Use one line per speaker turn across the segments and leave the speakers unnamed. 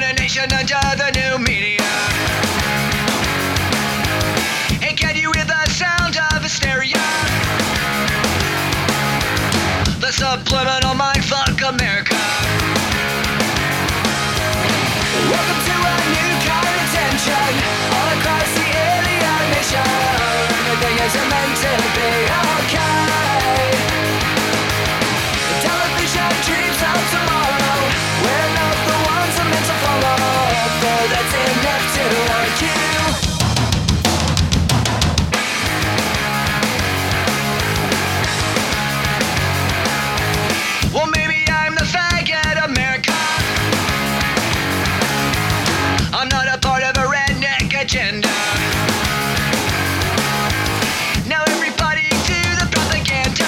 a nation under the new media. And can you hear the sound of hysteria? The subliminal mindfuck America. Welcome to a new kind of tension all across the alien nation. Everything isn't meant to be okay. Television dreams of tomorrow. We're not the ones I'm meant to follow. Though that's enough to argue. Well, maybe I'm the faggot America. I'm not a part of a redneck agenda. Now everybody to the propaganda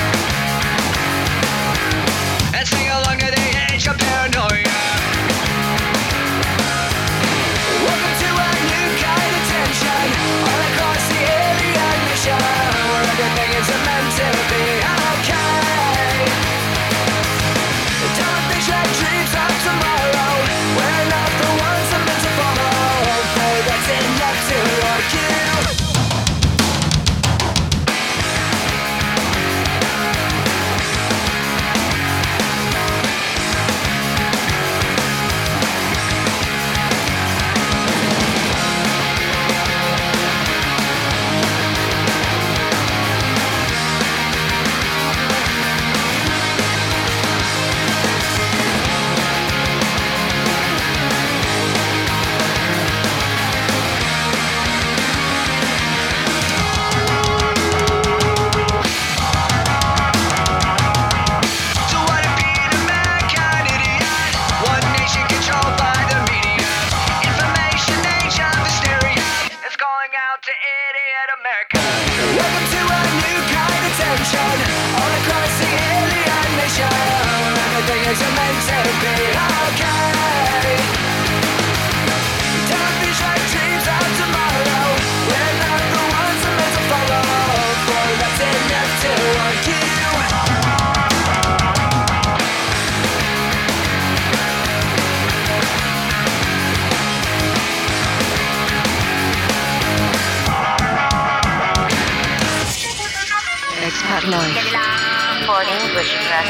and sing along to the age of paranoia. Welcome to a new kind of tension all across the alien mission, where everything is meant to be okay. The television dreams of tomorrow. We're not the ones I'm meant to follow. Though that's enough to argue. So what if being American idiot? One nation controlled by the media. Information age of hysteria is calling out to idiot America. Welcome to a new kind of tension all across the alien nation, where everything is meant to be okay. Television dreams of tomorrow. We're not the ones I'm meant to follow. For that's enough to argue.
Expat Life.
For English, press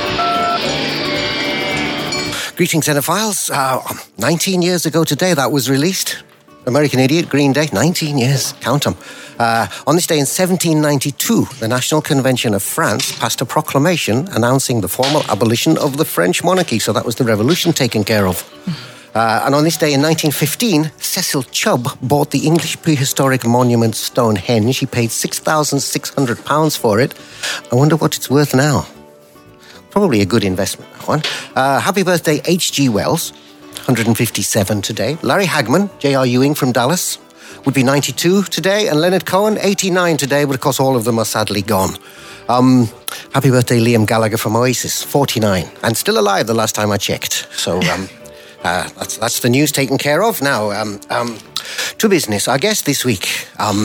2.
Greetings, Cinephiles. 19 years ago today that was released. American Idiot, Green Day, 19 years, count them. On this day in 1792, the National Convention of France passed a proclamation announcing the formal abolition of the French monarchy. So that was the revolution taken care of. And on this day in 1915, Cecil Chubb bought the English prehistoric monument Stonehenge. He paid £6,600 for it. I wonder what it's worth now. Probably a good investment, that one. Happy birthday, H.G. Wells, 157 today. Larry Hagman, J.R. Ewing from Dallas, would be 92 today. And Leonard Cohen, 89 today, but of course all of them are sadly gone. Happy birthday, Liam Gallagher from Oasis, 49. And still alive the last time I checked. So that's the news taken care of. Now, to business. Our guest this week,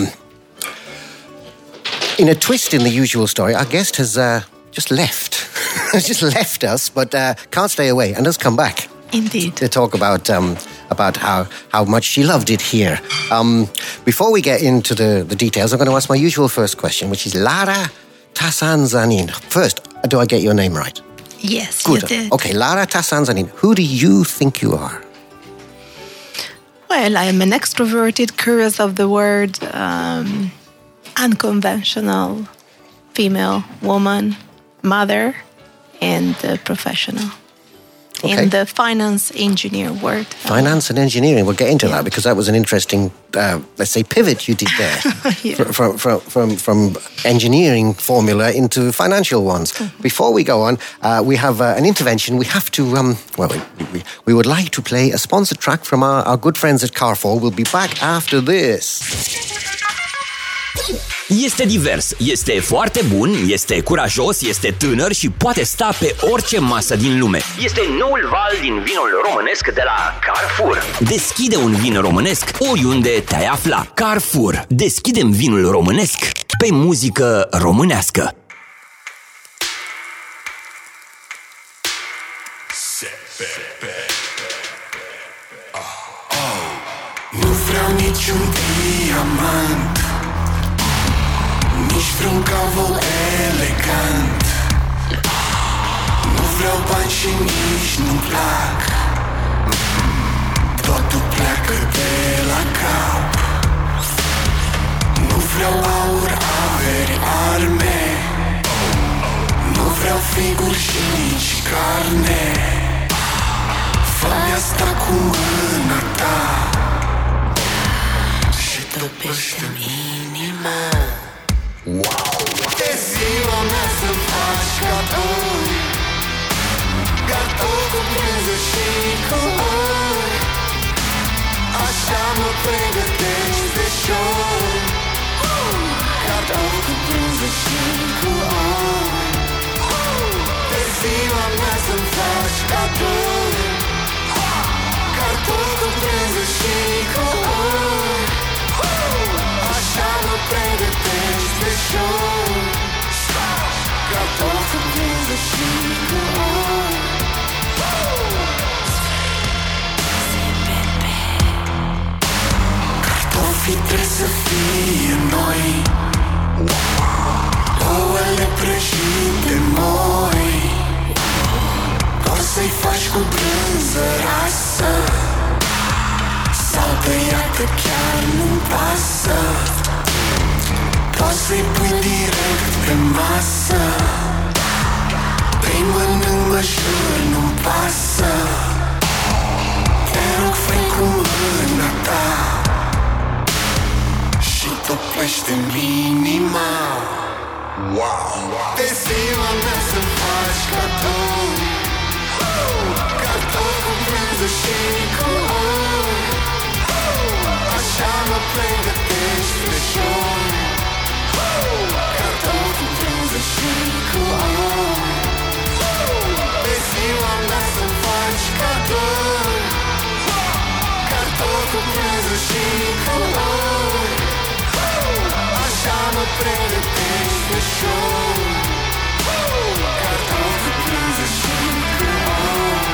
in a twist in the usual story, our guest has just left. Has just left us, but can't stay away and has come back.
Indeed.
To talk about how much she loved it here. Before we get into the details, I'm going to ask my usual first question, which is Lara Tassanzanin. First, do I get your name right?
Yes,
Good.
you did.
Okay, Lara Tassanzanin. Who do you think you are?
Well, I am an extroverted, curious of the word, unconventional female, woman, mother, and professional.
Okay.
In the finance engineer word.
Finance and engineering. We'll get into that because that was an interesting, let's say, pivot you did there. From engineering formula into financial ones. Before we go on, we have an intervention. We have to, we would like to play a sponsored track from our good friends at Carrefour. We'll be back after this.
Este divers, este foarte bun, este curajos, este tânăr și poate sta pe orice masă din lume. Este noul val din vinul românesc de la Carrefour. Deschide un vin românesc oriunde te-ai afla. Carrefour. Deschidem vinul românesc pe muzică românească.
niciun diamant, nici vreun cavol elegant. Nu vreau bani și nici nu-mi plac, totul pleacă de la cap. Nu vreau aur, averi, arme, nu vreau friguri și nici carne. Fă-mi asta cu mâna ta și topește-mi inima. De ziua mea să-mi faci cadouri, cadou cu brânză și cu ori. Așa mă pregătești de show, cadou cu brânză și cu ori. De ziua mea să-mi faci cadouri, cadou cu brânză și cu ori. Așa mă pregătești de show, cadou cu brânză și cu ori. Cartofii trebuie să fie noi, ouăle prăjite moi. Poți să-i faci cu brânză rasă sau tăiată, chiar nu-mi pasă. Poți să-i pui direct pe masă, păi mănânc, mă jur, nu-mi pasă. Te rog, fă-i cu mâna ta și topește-mi inima. De ziua mea să-mi faci cadouri, cadou cu brânză și cu ori. Așa mă pregătești de show, cadou cu brânză și cu ori. De ziua mea să-mi faci cadouri, cadou cu brânză și cu ori. Așa mă pregătești de show, cadou cu brânză și cu ori.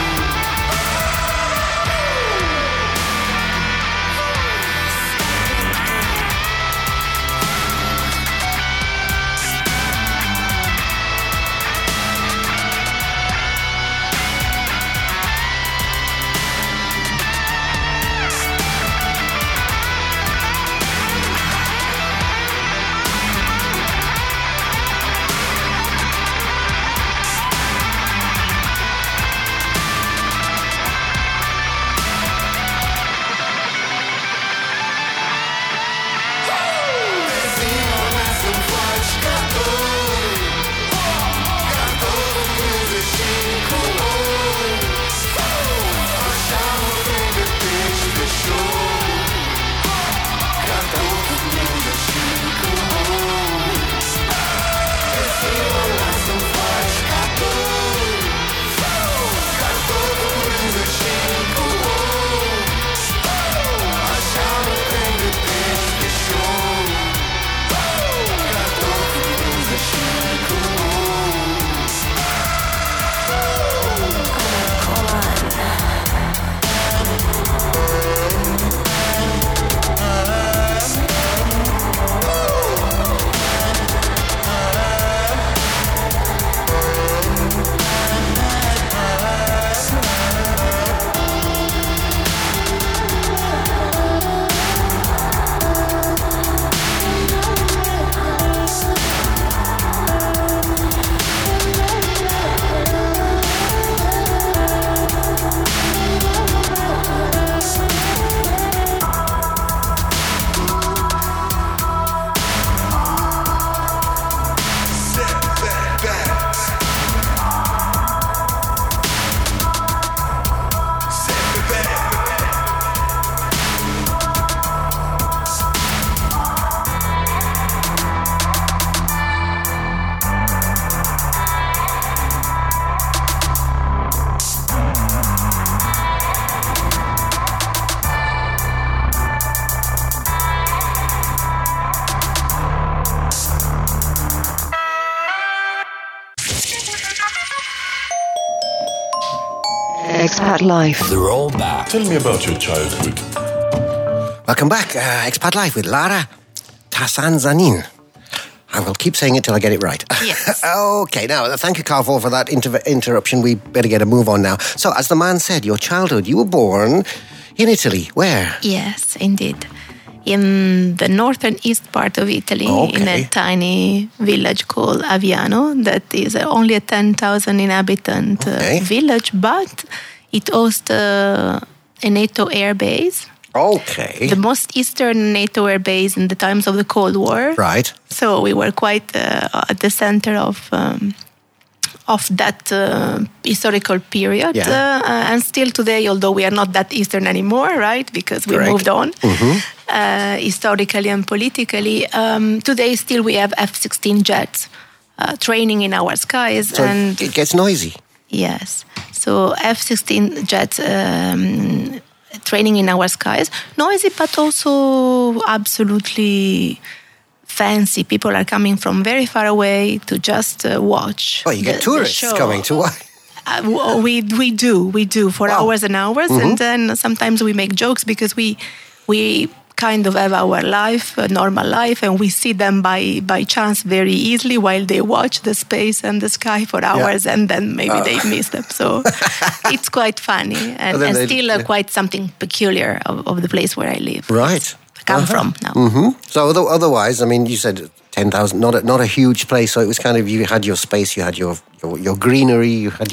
Expat Life.
The Rollback.
Tell me about your childhood.
Welcome back. Expat Life with Lara Tassanzanin. I will keep saying it till I get it right.
Yes.
Okay, now, thank you, Carfor, for that interruption. We better get a move on now. So, as the man said, your childhood, you were born in Italy. Where?
Yes, indeed. In the northern east part of Italy, in a tiny village called Aviano, that is only a 10,000 inhabitant village, but it hosts a NATO air base.
Okay.
The most eastern NATO air base in the times of the Cold War.
Right.
So we were quite at the center of that historical period.
Yeah.
And still today, although we are not that eastern anymore, right? Because we moved on. Historically and politically. Today still we have F-16 jets training in our skies.
So
and
it gets noisy.
Yes. So F-16 jets training in our skies. Noisy, but also absolutely fancy. People are coming from very far away to just watch.
Oh, you get tourists coming to what?
We do for hours and hours. And then sometimes we make jokes because we kind of have our life, a normal life, and we see them by chance very easily while they watch the space and the sky for hours, and then maybe they miss them. So it's quite funny and still quite something peculiar of the place where I live.
Right.
Come from now.
So otherwise, I mean, you said 10,000, not a huge place. So it was kind of, you had your space, you had your greenery, you had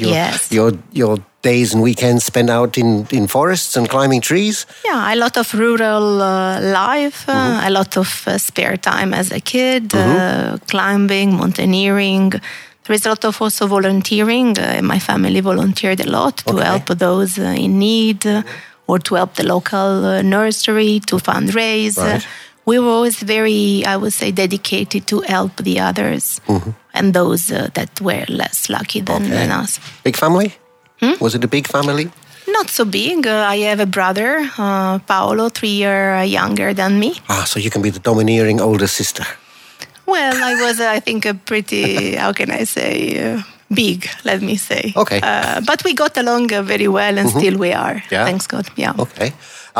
your days and weekends spent out in forests and climbing trees.
Yeah, a lot of rural life, a lot of spare time as a kid, climbing, mountaineering. There is a lot of also volunteering. My family volunteered a lot to help those in need. Or to help the local nursery, to fundraise.
Right.
We were always very, I would say, dedicated to help the others and those that were less lucky than us.
Big family? Was it a big family?
Not so big. I have a brother, Paolo, 3 years younger than me.
So you can be the domineering older sister.
Well, I was, I think, a pretty, how can I say... big, let me say.
Okay.
But we got along very well and still we are.
Yeah.
Thanks God. Yeah.
Okay.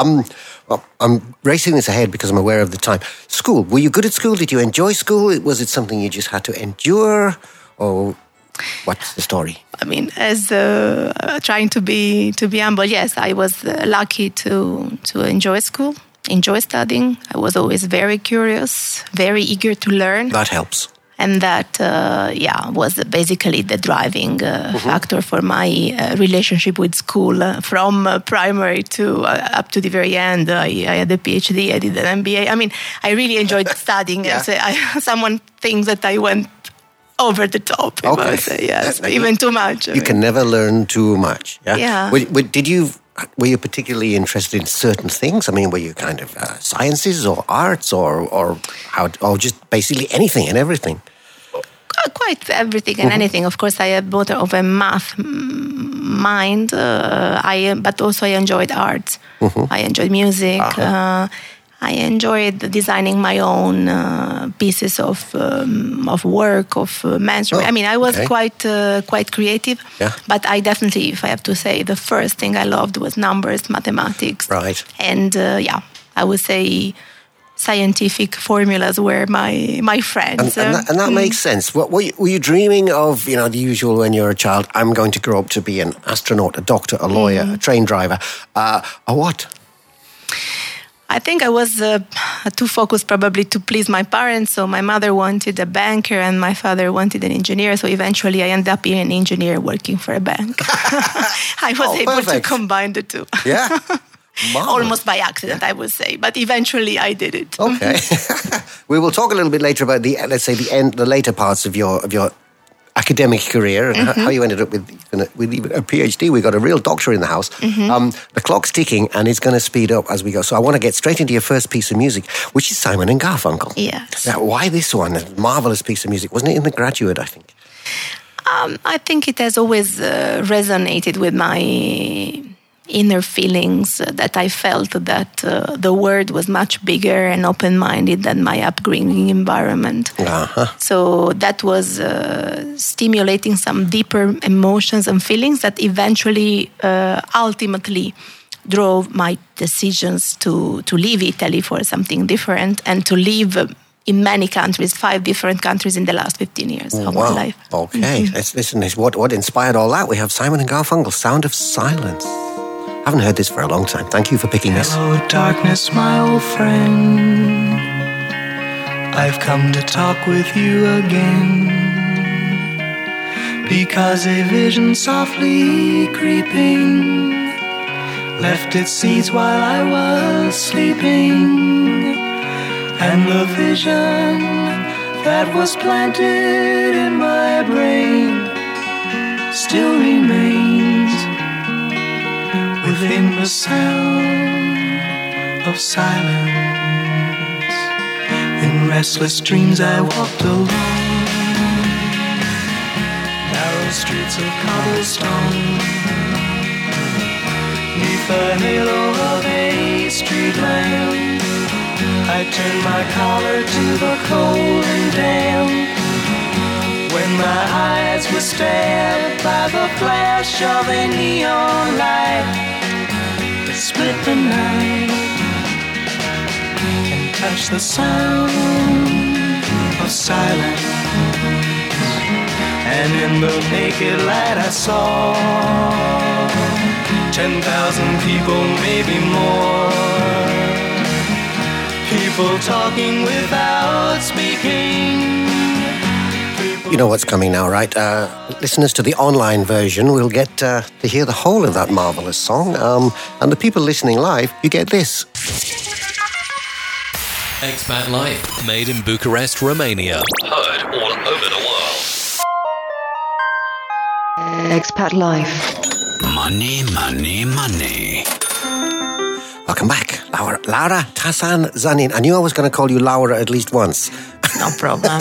Well, I'm racing this ahead because I'm aware of the time. School. Were you good at school? Did you enjoy school? Was it something you just had to endure? Or what's the story?
I mean, as trying to be humble, yes, I was lucky to enjoy school, enjoy studying. I was always very curious, very eager to learn.
That helps.
And that, was basically the driving factor for my relationship with school. From primary to up to the very end, I had a PhD, I did an MBA. I mean, I really enjoyed studying.
Yeah.
So someone thinks that I went over the top.
Okay.
Yes, even too much.
You can never learn too much. Yeah.
Yeah.
Were you particularly interested in certain things? I mean, were you kind of sciences or arts or just basically anything and everything?
Quite everything and anything. Of course, I have both of a math mind, but also I enjoyed art. I enjoyed music. I enjoyed designing my own pieces of work, of management. I mean, I was quite creative.
Yeah.
But I definitely, if I have to say, the first thing I loved was numbers, mathematics.
Right.
And I would say scientific formulas were my friends.
And that makes sense. Were you dreaming of, the usual when you're a child, I'm going to grow up to be an astronaut, a doctor, a lawyer, a train driver, or what?
I think I was too focused probably to please my parents. So my mother wanted a banker and my father wanted an engineer. So eventually I ended up being an engineer working for a bank. I was able to combine the two.
Yeah.
Almost by accident, I would say. But eventually I did it.
Okay. We will talk a little bit later about the later parts of your academic career and how you ended up with a PhD. We got a real doctor in the house. The clock's ticking and it's going to speed up as we go. So I want to get straight into your first piece of music, which is Simon and Garfunkel.
Yes.
Now, why this one? A marvelous piece of music. Wasn't it in The Graduate, I think?
I think it has always resonated with my inner feelings that I felt that the world was much bigger and open-minded than my upbringing environment. So that was stimulating some deeper emotions and feelings that eventually, ultimately, drove my decisions to leave Italy for something different and to live in many countries, 5 different countries in the last 15 years of my life.
Okay, let's listen to what inspired all that. We have Simon and Garfunkel, Sound of Silence. Haven't heard this for a long time. Thank you for picking this.
Hello, darkness, my old friend. I've come to talk with you again, because a vision softly creeping left its seeds while I was sleeping, and the vision that was planted in my brain still remains within the sound of silence. In restless dreams I walked alone, narrow streets of cobblestone, neath the halo of a street lamp. I turned my collar to the cold and damp, when my eyes were stabbed by the flash of a neon light that split the night and touched the sound of silence. And in the naked light I saw 10,000 people, maybe more, people talking without speaking.
You know what's coming now, right? Listeners to the online version will get to hear the whole of that marvellous song. And the people listening live, you get this.
Expat Life, made in Bucharest, Romania. Heard all over the world.
Expat Life.
Money, money, money.
Welcome back, Laura Tassan Zanin. I knew I was going to call you Laura at least once.
No problem.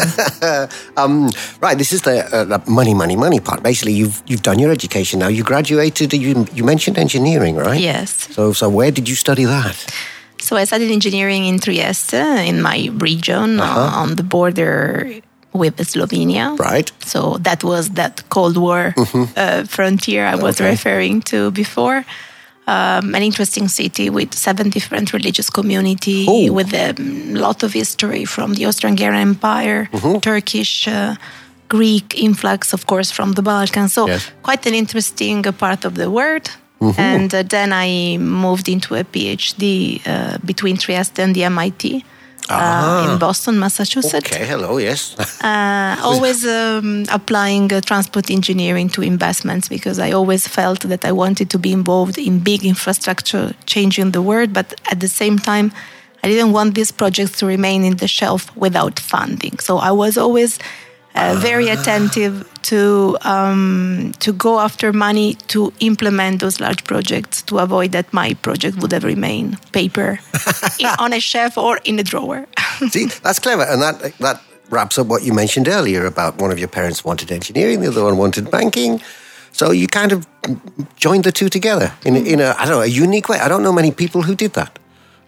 Right, this is the money part. Basically, you've done your education now. You graduated. You mentioned engineering, right?
Yes.
So where did you study that?
So I studied engineering in Trieste, in my region, on the border with Slovenia.
Right.
So that was that Cold War frontier I was referring to before. An interesting city with 7 different religious community, with a lot of history from the Austro-Hungarian Empire, Turkish, Greek influx, of course, from the Balkans. So quite an interesting part of the world. And then I moved into a PhD between Trieste and the MIT in Boston, Massachusetts.
Okay, hello, yes.
Always applying transport engineering to investments, because I always felt that I wanted to be involved in big infrastructure changing the world, but at the same time, I didn't want these projects to remain in the shelf without funding. So I was always very attentive to go after money to implement those large projects, to avoid that my project would have remained paper on a shelf or in a drawer.
See, that's clever. And that wraps up what you mentioned earlier about one of your parents wanted engineering, the other one wanted banking. So you kind of joined the two together in a I don't know, a unique way. I don't know many people who did that.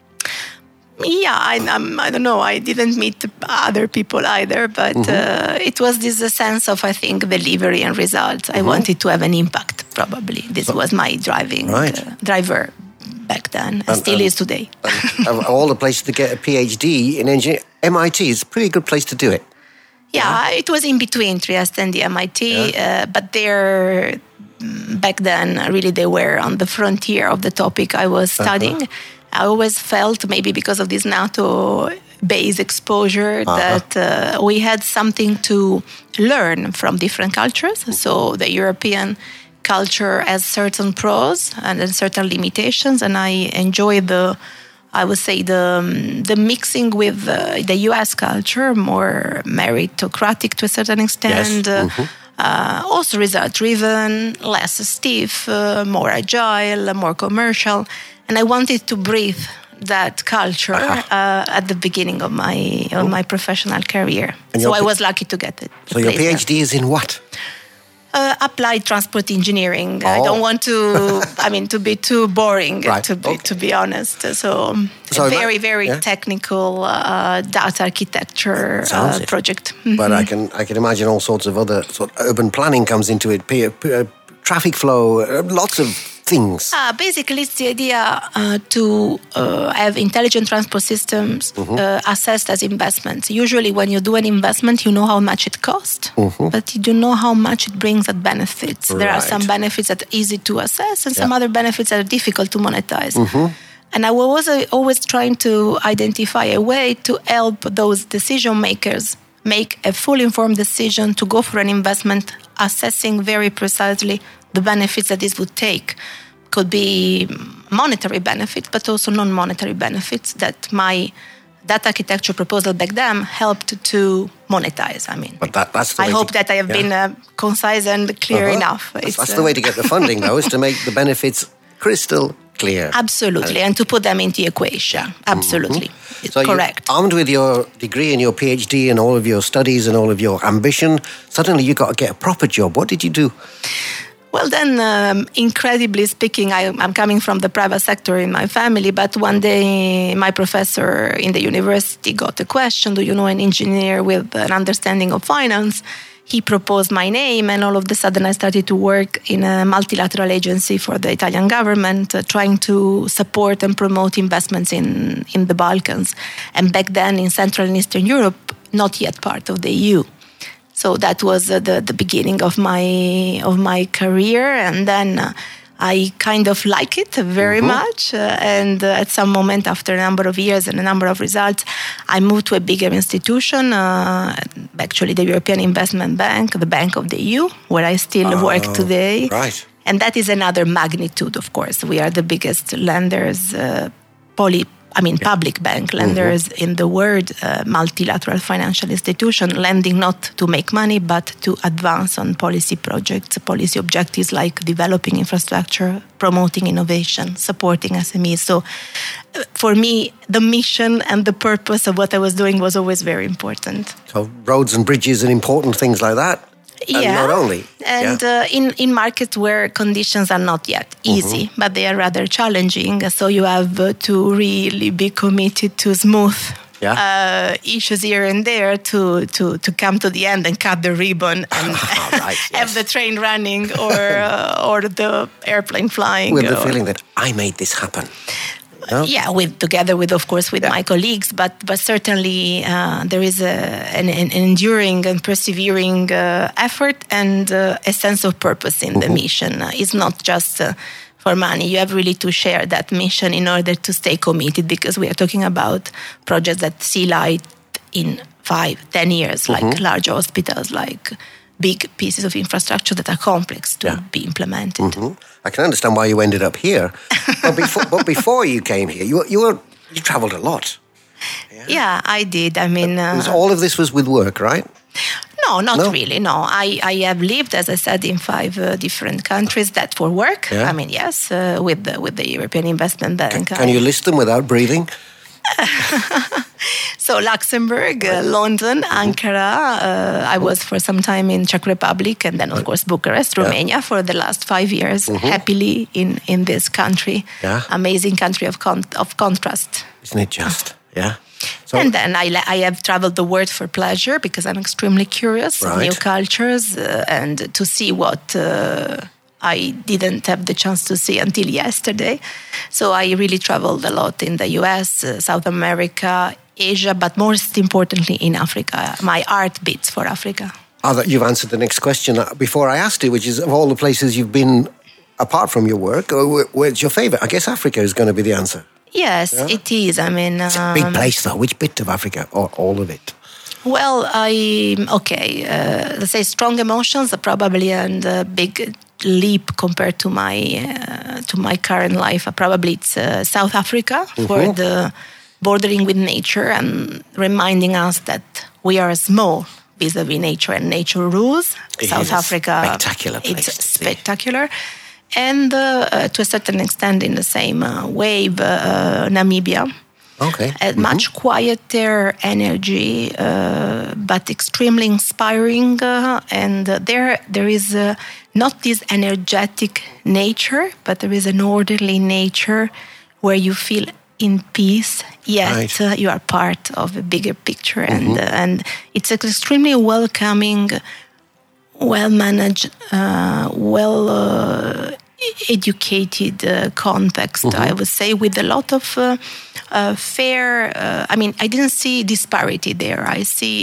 Yeah, I don't know. I didn't meet other people either, but it was this sense of, I think, delivery and results. I wanted to have an impact, probably. This was my driver back then, and still is today.
Of all the places to get a PhD in engineering, MIT is a pretty good place to do it.
Yeah, it was in between Trieste and the MIT, but they're, back then, really they were on the frontier of the topic I was studying. I always felt, maybe because of this NATO-based exposure, that we had something to learn from different cultures. So the European culture has certain pros and then certain limitations, and I enjoy the mixing with the US culture, more meritocratic to a certain extent. Also result-driven, less stiff, more agile, more commercial. And I wanted to breathe that culture at the beginning of my professional career. So I was lucky to get it.
So your PhD is in what?
Applied transport engineering. I don't want to, to be too boring, to be honest. So very technical data architecture project.
But I can imagine all sorts of other urban planning comes into it. Traffic flow, lots of things?
Basically, it's the idea to have intelligent transport systems assessed as investments. Usually, when you do an investment, you know how much it costs, but you don't know how much it brings at benefits. There are some benefits that are easy to assess and some other benefits that are difficult to monetize. And I was always trying to identify a way to help those decision makers make a fully informed decision to go for an investment, assessing very precisely the benefits that this would take. Could be monetary benefits, but also non-monetary benefits that my data architecture proposal back then helped to monetize. I mean,
but that's the
I hope that I have been concise and clear enough.
That's the way to get the funding, though, is to make the benefits crystal clear.
Absolutely, and to put them into the equation. Absolutely,
so
correct.
Armed with your degree and your PhD and all of your studies and all of your ambition, suddenly you got to get a proper job. What did you do?
Well, then, incredibly speaking, I'm coming from the private sector in my family, but one day my professor in the university got a question, do you know an engineer with an understanding of finance? He proposed my name, and all of a sudden I started to work in a multilateral agency for the Italian government, trying to support and promote investments in the Balkans. And back then in Central and Eastern Europe, not yet part of the EU. So that was the beginning of my career, and then I kind of like it very much. And at some moment, after a number of years and a number of results, I moved to a bigger institution, actually the European Investment Bank, the Bank of the EU, where I still work today.
Right.
And that is another magnitude, of course. We are the biggest lenders, public bank lenders in the world, multilateral financial institution, lending not to make money, but to advance on policy projects, policy objectives like developing infrastructure, promoting innovation, supporting SMEs. So for me, the mission and the purpose of what I was doing was always very important.
So roads and bridges and important things like that? And not only.
And in markets where conditions are not yet easy, but they are rather challenging, so you have to really be committed to smooth issues here and there to come to the end and cut the ribbon and have the train running or the airplane flying.
With the feeling that I made this happen. No?
Yeah, together with my colleagues, but certainly there is an enduring and persevering effort and a sense of purpose in the mission. It's not just for money. You have really to share that mission in order to stay committed, because we are talking about projects that see light in 5-10 years, like large hospitals, like big pieces of infrastructure that are complex to be implemented.
I can understand why you ended up here. But before you came here, you traveled a lot.
Yeah, I did. I mean...
all of this was with work, right?
No, not really, no. I have lived, as I said, in 5 different countries, that for work.
Yeah.
I mean, yes, with the European Investment Bank.
Can you list them without breathing?
So Luxembourg, London, Ankara. I was for some time in Czech Republic, and then of course Bucharest, Romania for the last 5 years. Happily in this country, amazing country of contrast.
Isn't it just? Yeah. So,
and then I have traveled the world for pleasure, because I'm extremely curious of new cultures and to see what I didn't have the chance to see until yesterday. So I really traveled a lot in the US, South America, Asia, but most importantly in Africa. My heart beats for Africa.
You've answered the next question before I asked it, which is, of all the places you've been, apart from your work, where's your favorite? I guess Africa is going to be the answer.
Yes, it is. I mean...
It's a big place, though. Which bit of Africa, or all of it?
Well, let's say strong emotions probably, and a big leap compared to my current life. Probably it's South Africa, for the bordering with nature and reminding us that we are small vis-a-vis nature, and nature rules. South Africa,
spectacular place.
It's spectacular. And to a certain extent, in the same wave, Namibia.
Okay.
Much quieter energy, but extremely inspiring. And there is not this energetic nature, but there is an orderly nature where you feel in peace, yet you are part of a bigger picture. And it's an extremely welcoming, well-managed, educated context, I would say, with a lot of fair. I didn't see disparity there. I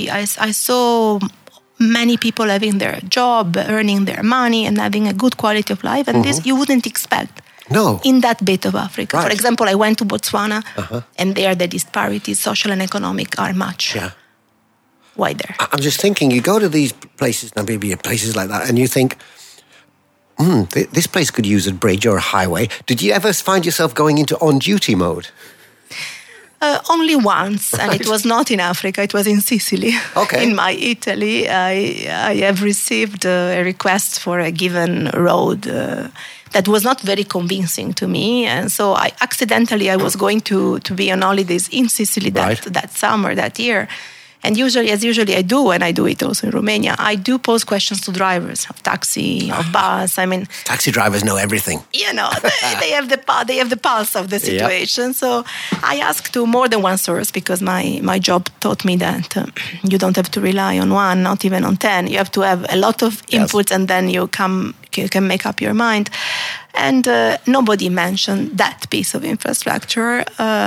saw many people having their job, earning their money, and having a good quality of life, and this you wouldn't expect.
No.
In that bit of Africa.
Right.
For example, I went to Botswana, and there the disparities, social and economic, are much wider.
I'm just thinking, you go to these places, Namibia, places like that, and you think, this place could use a bridge or a highway. Did you ever find yourself going into on-duty mode?
Only once, and it was not in Africa, it was in Sicily.
Okay.
In my Italy, I have received a request for a given road that was not very convincing to me. And so I was going to be on holidays in Sicily that summer, that year. And usually I do, and I do it also in Romania, I do pose questions to drivers of taxi, of bus.
Taxi drivers know everything.
They have the pulse of the situation. So I asked to more than one source, because my job taught me that you don't have to rely on one, not even on 10. You have to have a lot of inputs, and then you can make up your mind. And nobody mentioned that piece of infrastructure.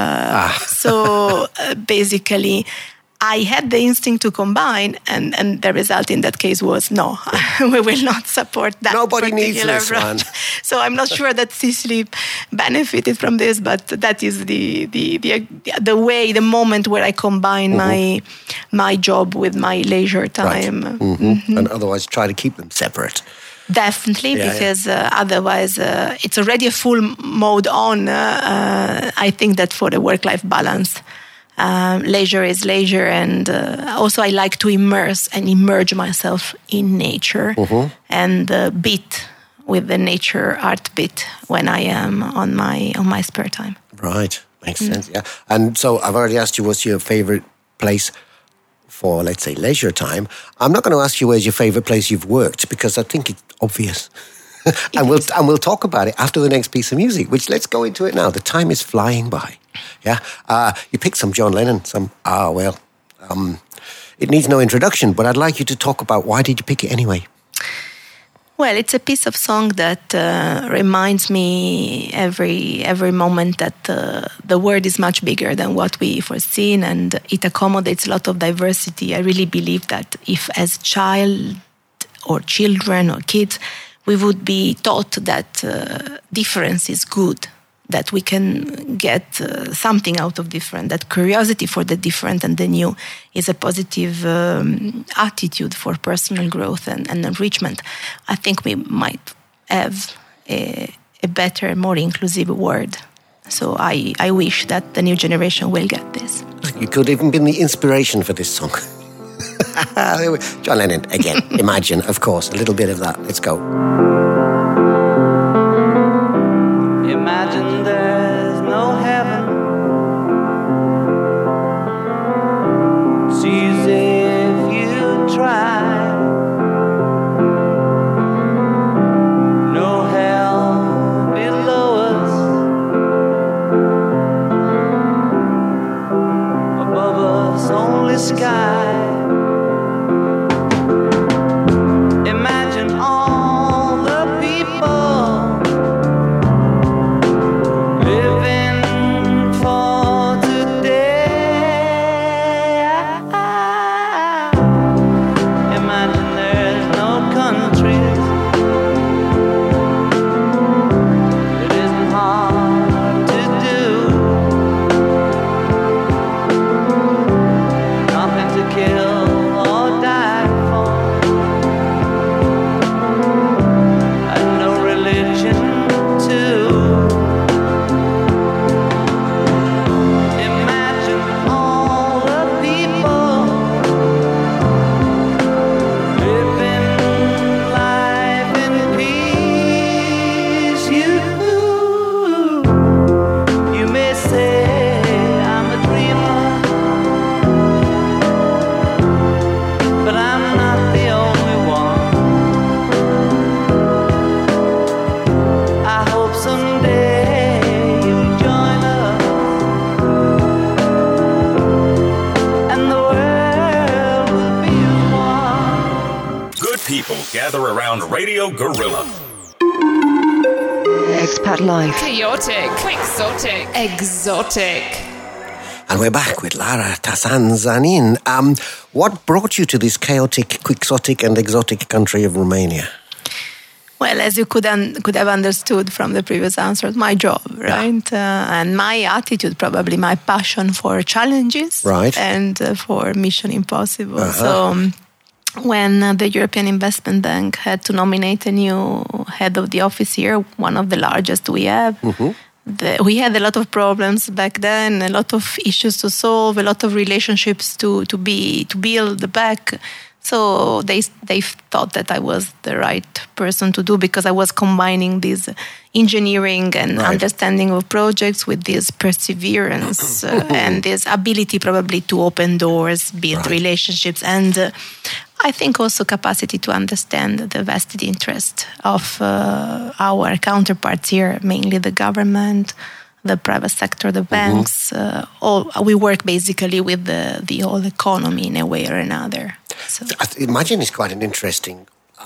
So basically, I had the instinct to combine, and the result in that case was no, we will not support that.
Nobody needs this one.
So I'm not sure that Sicily benefited from this, but that is the moment where I combine my job with my leisure time.
Right. And otherwise try to keep them separate.
Definitely, because otherwise it's already a full mode on. I think that for the work-life balance, leisure is leisure, and also I like to immerse myself in nature and beat with the nature art bit when I am on my spare time.
Right, makes sense. Yeah, and so I've already asked you what's your favorite place for, let's say, leisure time. I'm not going to ask you where's your favorite place you've worked, because I think it's obvious. And we'll talk about it after the next piece of music, which let's go into it now. The time is flying by. Yeah, you picked some John Lennon, it needs no introduction, but I'd like you to talk about why did you pick it anyway?
Well, it's a piece of song that reminds me every moment that the world is much bigger than what we foreseen, and it accommodates a lot of diversity. I really believe that if as child or children or kids, we would be taught that difference is good, that we can get something out of different, that curiosity for the different and the new is a positive attitude for personal growth and enrichment, I think we might have a better, more inclusive world. So I wish that the new generation will get this.
You could even be the inspiration for this song. John Lennon, again, Imagine, of course, a little bit of that. Let's go.
Imagine there's no heaven. It's easy if you try. No hell below us. Above us only sky. Imagine all the people living for today. Imagine there's no countries. It isn't hard to do. Nothing to kill or die for, and no religion too. Imagine all the people living life in peace. You may say I'm a dreamer, but I'm not the only one. I hope someday you'll join us, and the world will be one.
Good people gather around Radio Guerrilla.
Expat Life.
Chaotic, quixotic, exotic.
And we're back with Lara Tassan-Zanin. What brought you to this chaotic, quixotic and exotic country of Romania?
Well, as you could have understood from the previous answers, my job, right? And my attitude, probably my passion for challenges,
right,
and for Mission Impossible. So when the European Investment Bank had to nominate a new head of the office here, one of the largest we have, we had a lot of problems back then, a lot of issues to solve, a lot of relationships to build back. So they thought that I was the right person to do, because I was combining this engineering and understanding of projects with this perseverance and this ability probably to open doors, build relationships, and I think also capacity to understand the vested interest of our counterparts here, mainly the government, the private sector, the banks. We work basically with the whole economy in a way or another. So
I imagine it's quite an interesting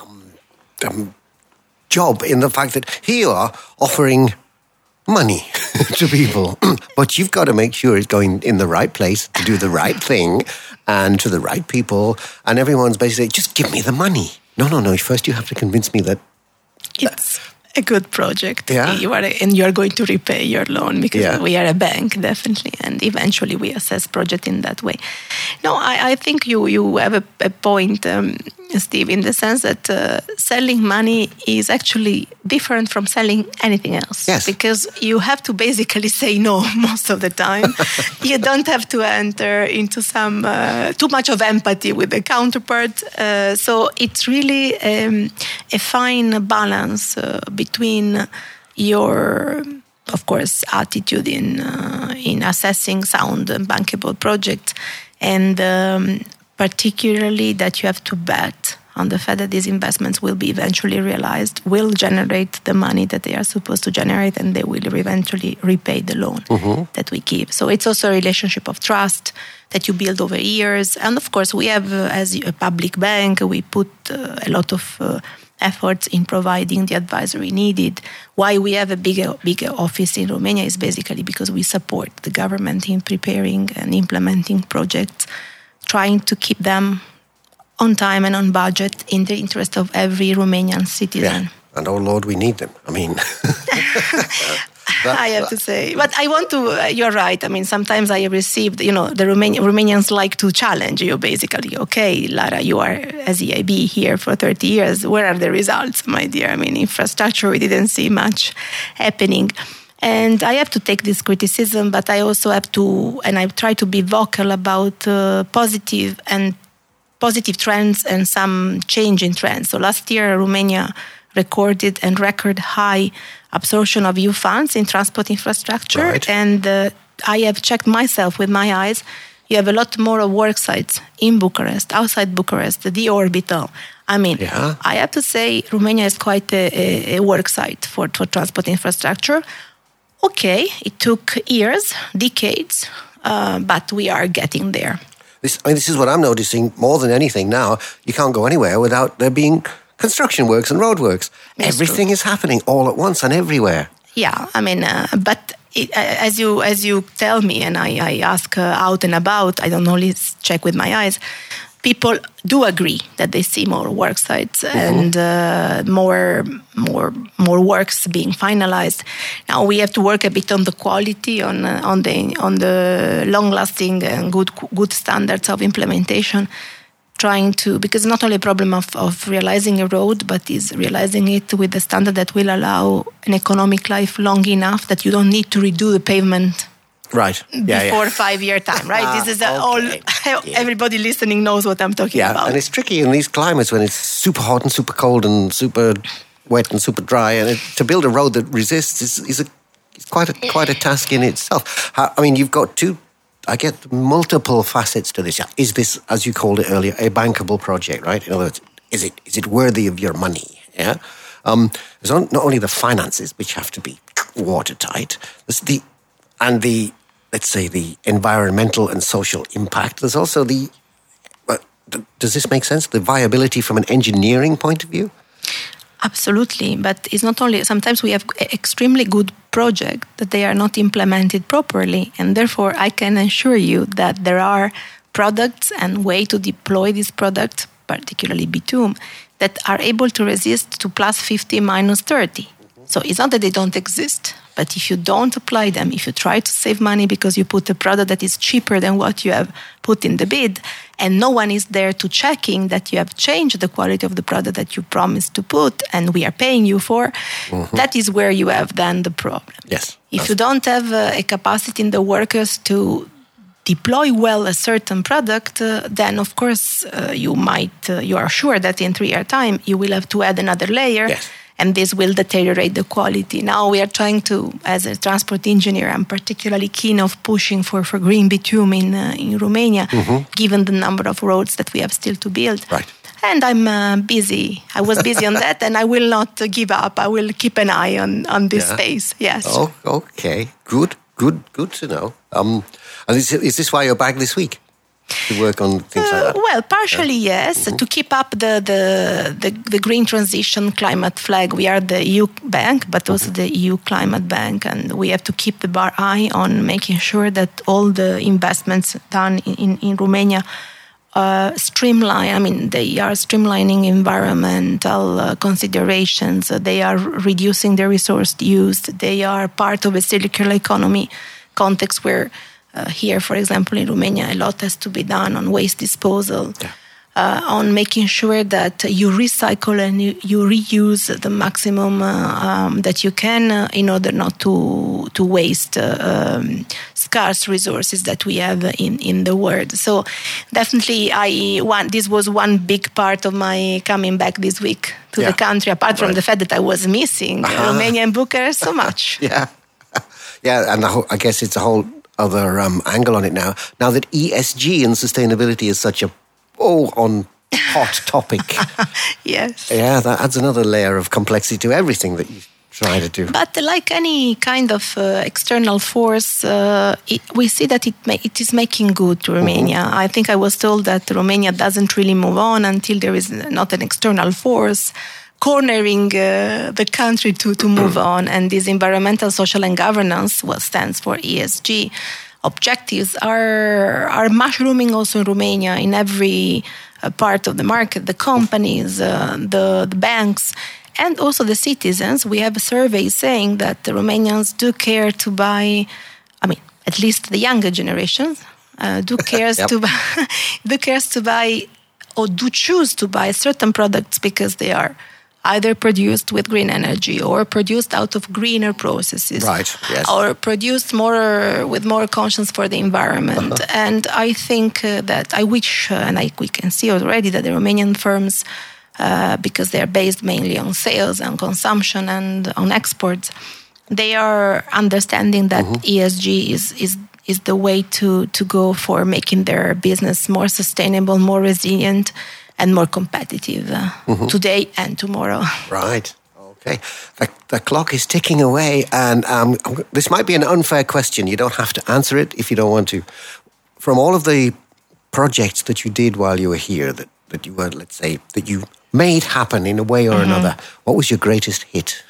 job, in the fact that here you are offering money to people, but you've got to make sure it's going in the right place to do the right thing and to the right people, and everyone's basically, just give me the money. No, first you have to convince me that
it's a good project.
Yeah.
You are going to repay your loan, because we are a bank, definitely, and eventually we assess project in that way. No, I think you have a point, Steve, in the sense that selling money is actually different from selling anything else.
Yes.
Because you have to basically say no most of the time. You don't have to enter into some too much of empathy with the counterpart. So it's really a fine balance between your, of course, attitude in assessing sound and bankable projects, and particularly that you have to bet on the fact that these investments will be eventually realized, will generate the money that they are supposed to generate, and they will eventually repay the loan that we give. So it's also a relationship of trust that you build over years. And of course, we have, as a public bank, we put a lot of efforts in providing the advisory needed. Why we have a bigger office in Romania is basically because we support the government in preparing and implementing projects, trying to keep them on time and on budget in the interest of every Romanian citizen.
Yeah. And oh Lord, we need them. I mean...
I have to say. But I want to, you're right. I mean, sometimes I received, the Romanians like to challenge you, basically. Okay, Lara, you are as EIB here for 30 years. Where are the results, my dear? I mean, infrastructure, we didn't see much happening. And I have to take this criticism, but I also have to, and I try to be vocal about positive trends and some change in trends. So last year, Romania recorded and record high absorption of EU funds in transport infrastructure.
Right.
And I have checked myself with my eyes. You have a lot more work sites in Bucharest, outside Bucharest, the orbital. I mean, I have to say Romania is quite a work site for transport infrastructure. Okay, it took years, decades, but we are getting there.
This is what I'm noticing more than anything now. You can't go anywhere without there being construction works and road works. Everything is happening all at once and everywhere.
Yeah, I mean, but as you tell me, and I ask out and about, I don't only check with my eyes, people do agree that they see more work sites and more works being finalized. Now we have to work a bit on the quality, on the long-lasting and good standards of implementation. Because it's not only a problem of realizing a road, but is realizing it with a standard that will allow an economic life long enough that you don't need to redo the pavement before 5-year time, right? This is everybody listening knows what I'm talking about.
And it's tricky in these climates when it's super hot and super cold and super wet and super dry, and to build a road that resists is quite a task in itself. I mean, you've got I get multiple facets to this. Is this, as you called it earlier, a bankable project, right? In other words, is it worthy of your money? Yeah. There's not only the finances, which have to be watertight, there's the environmental and social impact. There's also does this make sense? The viability from an engineering point of view?
Absolutely, but it's not only. Sometimes we have extremely good projects that they are not implemented properly, and therefore I can assure you that there are products and way to deploy these products, particularly bitumen, that are able to resist to plus 50, minus 30. So it's not that they don't exist, but if you don't apply them, if you try to save money because you put a product that is cheaper than what you have put in the bid, and no one is there to checking that you have changed the quality of the product that you promised to put and we are paying you for, that is where you have then the problem.
Yes.
If you don't have a capacity in the workers to deploy well a certain product, then of course you are sure that in 3 years' time you will have to add another layer.
Yes.
And this will deteriorate the quality. Now we are trying to, as a transport engineer, I'm particularly keen of pushing for green bitumen in Romania, given the number of roads that we have still to build.
Right.
And I'm busy. I was busy on that, and I will not give up. I will keep an eye on this space. Yes.
Oh, okay. Good to know. And is this why you're back this week? To work on things like that?
Well, partially yes. To keep up the green transition climate flag, we are the EU bank, but also the EU climate bank, and we have to keep the eye on making sure that all the investments done in Romania streamline. I mean, they are streamlining environmental considerations. They are reducing their resource use. They are part of a circular economy context where here, for example, in Romania, a lot has to be done on waste disposal, on making sure that you recycle and you reuse the maximum that you can in order not to waste scarce resources that we have in the world. So definitely, this was one big part of my coming back this week to the country, apart from the fact that I was missing Romania and Bucharest so much.
Yeah, and I guess it's a whole other angle on it now. Now that ESG and sustainability is such a hot topic.
Yes.
Yeah, that adds another layer of complexity to everything that you try to do.
But like any kind of external force, we see that it is making good to Romania. I think I was told that Romania doesn't really move on until there is not an external force cornering the country to move on. And this environmental, social and governance, what stands for ESG, objectives are mushrooming also in Romania in every part of the market, the companies, the banks, and also the citizens. We have a survey saying that the Romanians do care to buy, at least the younger generations, do cares to buy or do choose to buy certain products because they are either produced with green energy or produced out of greener processes,
right? Yes.
Or produced with more conscience for the environment. And I think that I wish, we can see already that the Romanian firms, because they are based mainly on sales and consumption and on exports, they are understanding that ESG is the way to go for making their business more sustainable, more resilient, and more competitive today and tomorrow.
Right. Okay. The clock is ticking away, and this might be an unfair question. You don't have to answer it if you don't want to. From all of the projects that you did while you were here, that you were, let's say, that you made happen in a way or another, what was your greatest hit?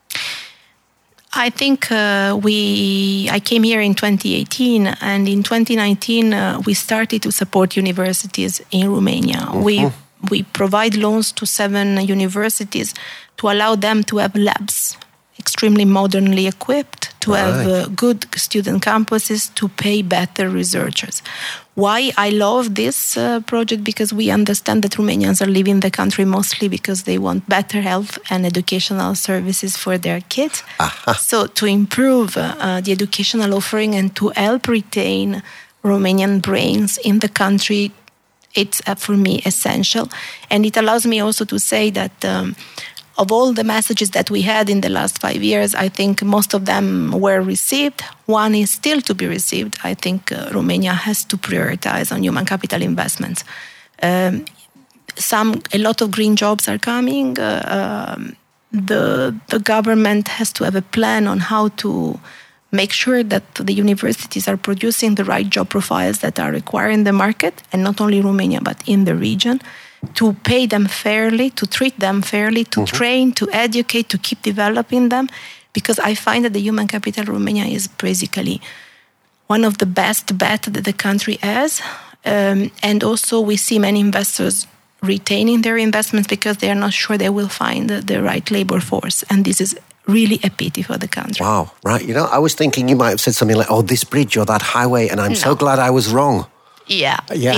I think I came here in 2018, and in 2019 we started to support universities in Romania. We provide loans to 7 universities to allow them to have labs, extremely modernly equipped, to have good student campuses, to pay better researchers. Why I love this project? Because we understand that Romanians are leaving the country mostly because they want better health and educational services for their kids. So to improve the educational offering and to help retain Romanian brains in the country, it's for me essential. And it allows me also to say that of all the messages that we had in the last 5 years, I think most of them were received. One is still to be received. I think Romania has to prioritize on human capital investments. A lot of green jobs are coming. The government has to have a plan on how to make sure that the universities are producing the right job profiles that are required in the market, and not only Romania, but in the region. to pay them fairly, to treat them fairly, to train, to educate, to keep developing them. Because I find that the human capital of Romania is basically one of the best bets that the country has. And also we see many investors retaining their investments because they are not sure they will find the right labor force. And this is really a pity for the country.
Wow, right. You know, I was thinking you might have said something like, oh, this bridge or that highway, and I'm so glad I was wrong.
Yeah.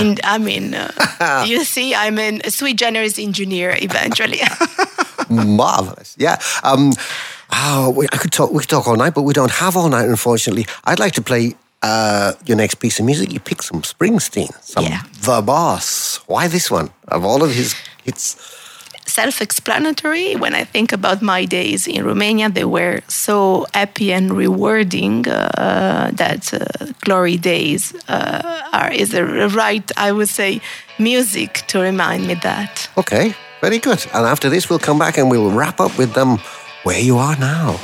You see, I'm a sui generis engineer eventually.
Marvelous. Yeah. We could talk all night, but we don't have all night, unfortunately. I'd like to play your next piece of music. You picked some Springsteen, The Boss. Why this one? Of all of his hits.
Self-explanatory. When I think about my days in Romania, they were so happy and rewarding that glory days is the right, I would say, music to remind me that.
Okay, very good. And after this, we'll come back and we'll wrap up with them Where You Are Now.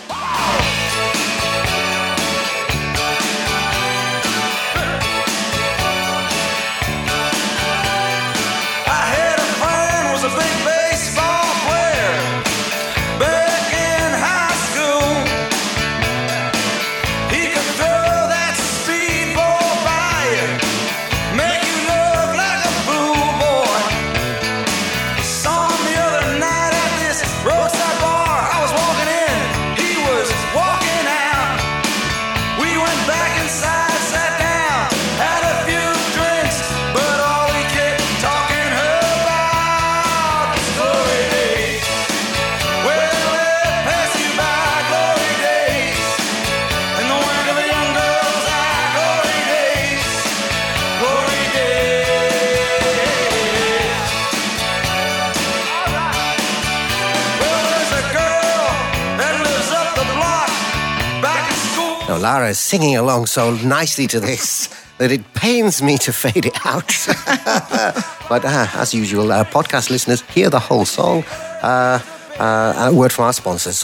Lara is singing along so nicely to this that it pains me to fade it out. But as usual, podcast listeners, hear the whole song. A word from our sponsors.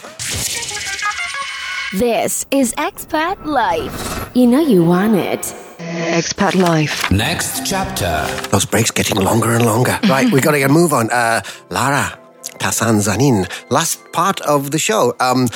This is Expat Life. You know you want it.
Expat Life.
Next chapter.
Those breaks getting longer and longer. Right, we got to move on. Lara Tassan Zanin, last part of the show.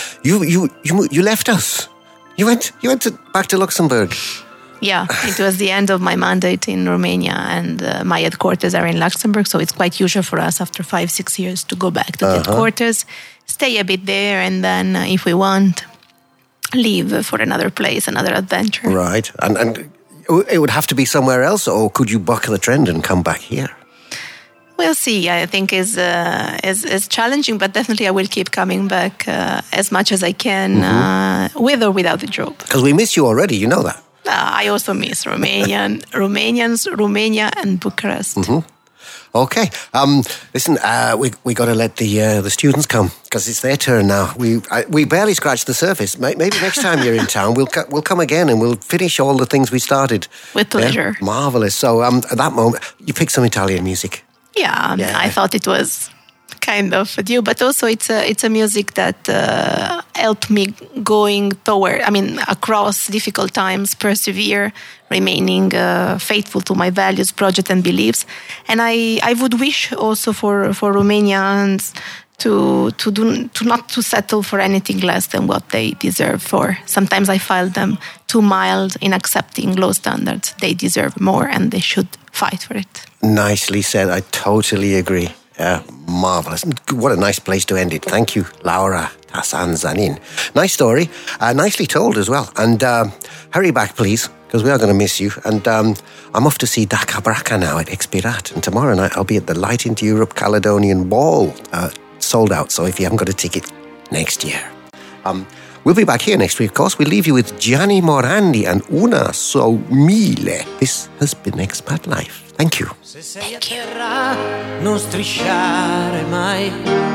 You left us. You went back to Luxembourg.
Yeah, it was the end of my mandate in Romania, and my headquarters are in Luxembourg, so it's quite usual for us after 5-6 years to go back to the headquarters, stay a bit there, and then if we want, leave for another place, another adventure.
Right, and it would have to be somewhere else, or could you buck the trend and come back here?
We'll see. I think is challenging, but definitely I will keep coming back as much as I can, with or without the job.
Because we miss you already, you know that.
I also miss Romanians, Romania, and Bucharest.
Okay. Listen, we got to let the students come because it's their turn now. We barely scratched the surface. Maybe next time you're in town, we'll come again and we'll finish all the things we started.
With pleasure.
Yeah? Marvelous. So at that moment, you picked some Italian music.
Yeah, I thought it was kind of due, but also it's a music that helped me going across difficult times, persevere, remaining faithful to my values, project, and beliefs. And I would wish also for Romanians to not to settle for anything less than what they deserve for. Sometimes I find them too mild in accepting low standards. They deserve more, and they should fight for it.
Nicely said. I totally agree. Marvelous. What a nice place to end it. Thank you, Laura Tassan Zanin. Nice story. Nicely told as well. And hurry back, please, because we are going to miss you. And I'm off to see Daka Braka now at Expirat. And tomorrow night I'll be at the Light into Europe Caledonian Ball. Sold out, so if you haven't got a ticket, next year. We'll be back here next week, of course. We'll leave you with Gianni Morandi and Una So Mille. This has been Expat Life. Thank you.
Se sei a terra, non strisciare mai.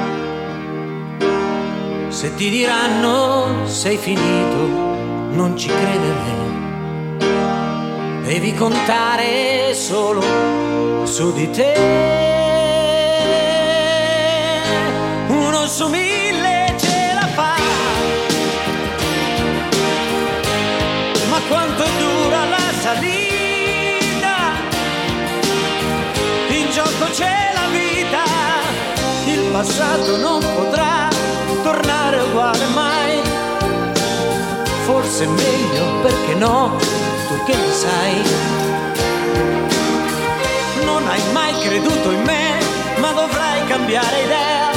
Se ti diranno sei finito, non ci credere. Devi contare solo su di te. Uno su 1000 ce la fa. Ma quanto dura la salita? In gioco gioco c'è la vita, il passato non potrà tornare uguale mai. Forse è meglio, perché no, tu che ne sai. Non hai mai creduto in me, ma dovrai cambiare idea.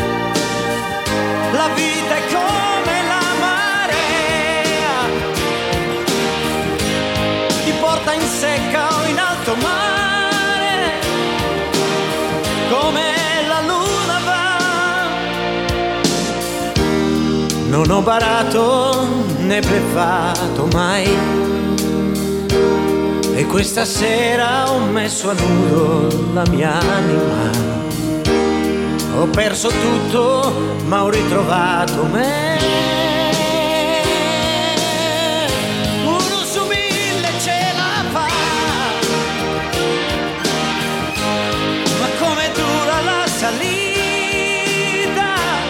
La vita è come la marea, ti porta in secca o in alto mare, come la luna va. Non ho barato né bleffato mai, e questa sera ho messo a nudo la mia anima. Ho perso tutto, ma ho ritrovato me. Uno su 1000 ce la fa, ma come dura la salita,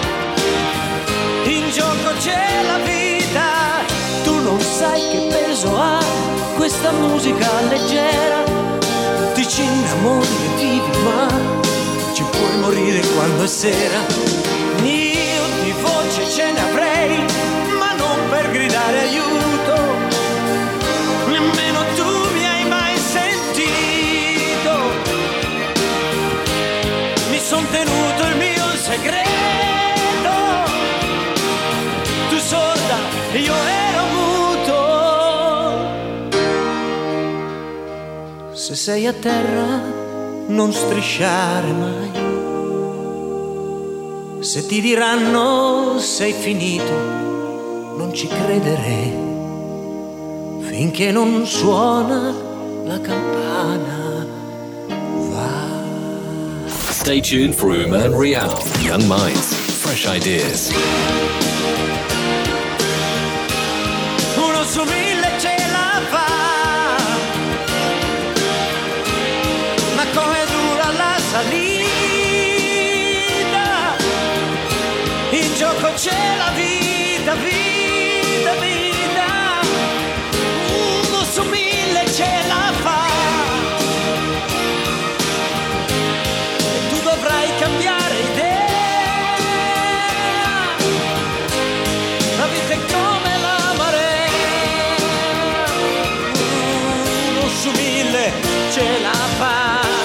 in gioco c'è la vita. Tu non sai che peso ha questa musica leggera, ti ci innamori e vivi, ma ci puoi morire quando è sera. Io di voce ce ne avrei, ma non per gridare aiuto, nemmeno tu mi hai mai sentito. Mi son tenuto il mio segreto, tu sorda, io ero muto. Se sei a terra non strisciare mai, se ti diranno sei finito non ci credere, finché non suona la campana.
Stay tuned for Uma and Rial. Young minds, fresh ideas.
Uno su 1000 ce la fa, ma come dura la salita, in gioco c'è la vita, vita, vita. Uno su 1000 ce la fa, e tu dovrai cambiare idea. La vita è come la marea, uno su 1000 ce la fa.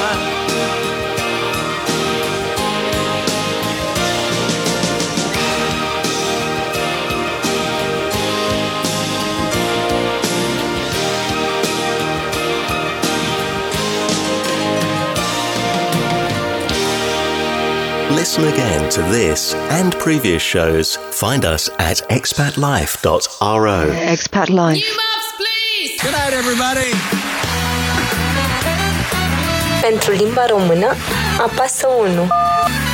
Listen again to this and previous shows. Find us at expatlife.ro.
Expat Life.
New moves, please!
Good night, everybody!
Pentru limba română, apasă 1.